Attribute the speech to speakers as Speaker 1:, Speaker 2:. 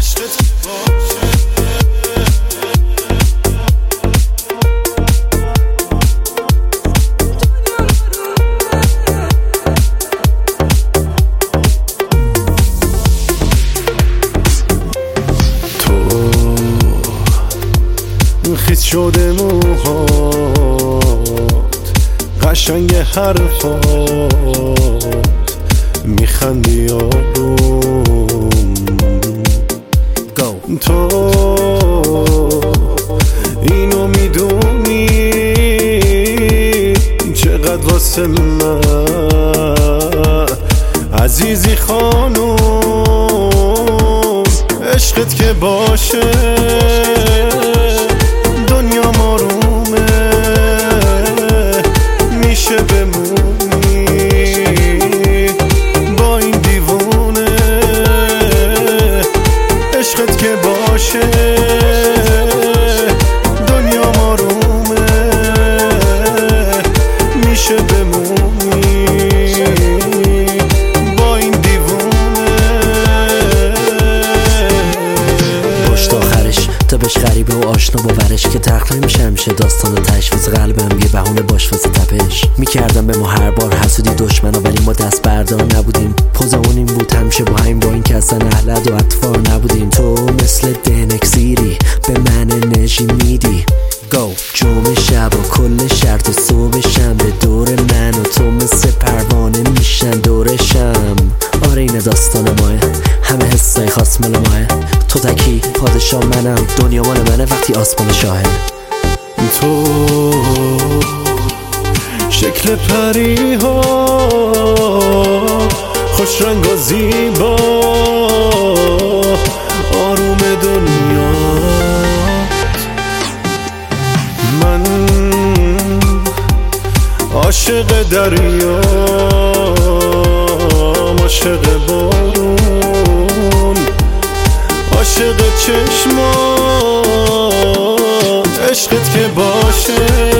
Speaker 1: خیس شده موهات قشنگ حرفات میخندی آروم تو اینو میدونی چقدر واسه من عزیزی خانوم عشقت که باشه دنیا آرومه میشه بمونی با این دیوونه عشقت که باشه دنیا آرومه میشه بمونی با این دیوونه
Speaker 2: پشت آخرش تا بهش غریبه و آشنا باورش که تخت نمیشه همیشه داستان و تشویز قلبم یه بهونه باش واسه تپش میکردم به ما هر بار حسودی دشمنا ولی ما دست بردار نبودیم پوزمون این بود همیشه با همین با این که اصلا اهلد و اطفار نبودیم تو مثل دنکسیری به من انرژی میدی جمعه شب و کل شرط و صبح شنبه دور من و تو مثل پروانه میشن دورشم آره این داستان ماه همه حسای خاص مال ماه تو تکی پادشاه منم دنیا مال منه وقتی آسمان شاهد
Speaker 1: تو شکل پری ها خوش رنگ و زیبا آروم دنیا من عاشق دریا عاشق بارون عاشق چشمات عشقت که باشه